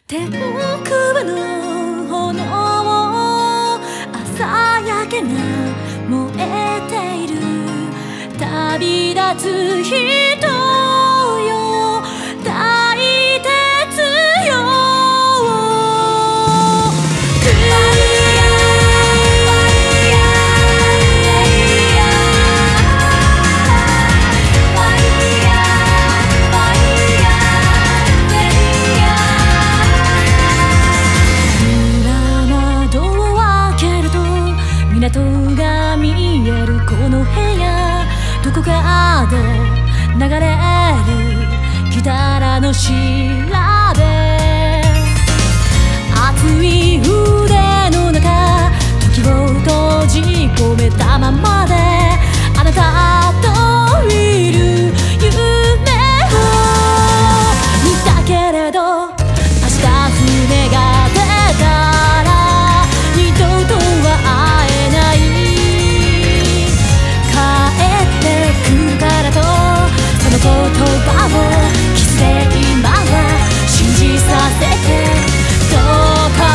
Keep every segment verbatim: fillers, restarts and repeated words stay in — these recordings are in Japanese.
天空の炎朝焼けが燃えている。旅立つ人よ大鉄よ。港が見えるこの部屋、どこかで流れるギターの調べ、熱い腕の中時を閉じ込めたままであなたといる夢を見たけれど、明日船が出たら二度とは会えない。言葉をキスで今は信じさせて、どうか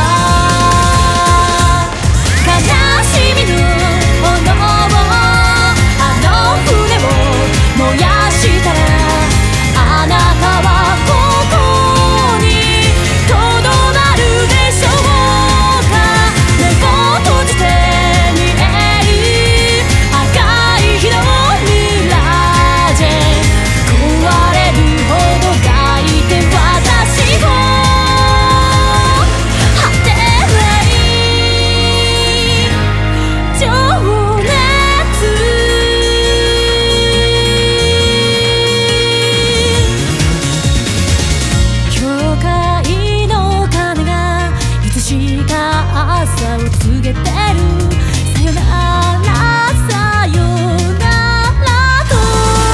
悲しみの炎をあの船を燃やしたら、あなたはここにとどまるでしょうか。目を閉じて見える赤い日のミラージェ、壊れるほど抱いて私を果てない情熱。教会の鐘がいつしか朝を告げてる。さよならさよならと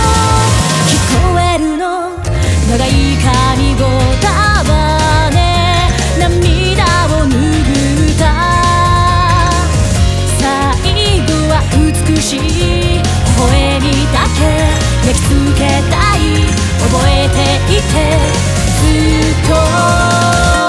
長い髪ごたばね、涙を拭った最後は美しい微笑みだけ焼き付けたい。覚えていてずっと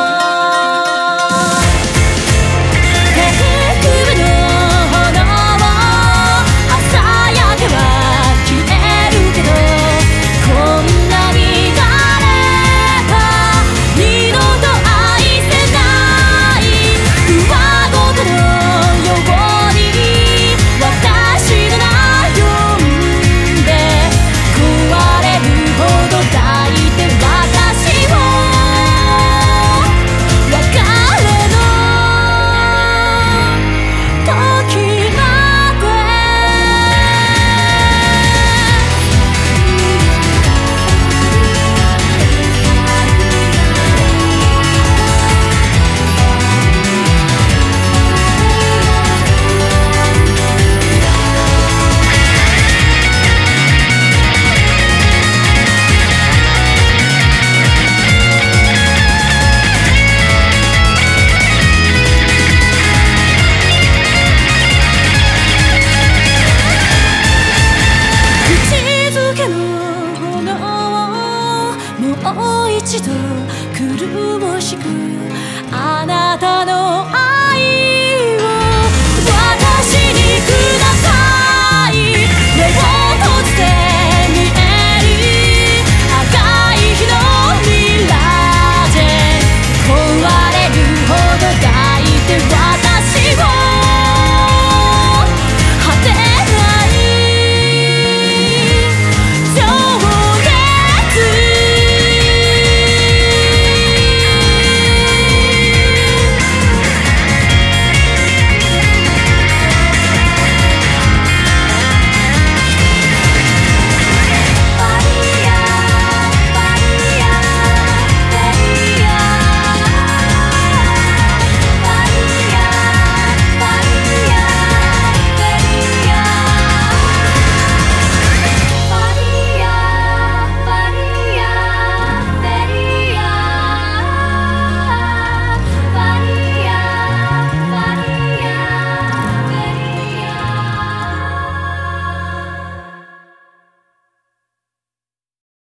もう一度苦しくあなたの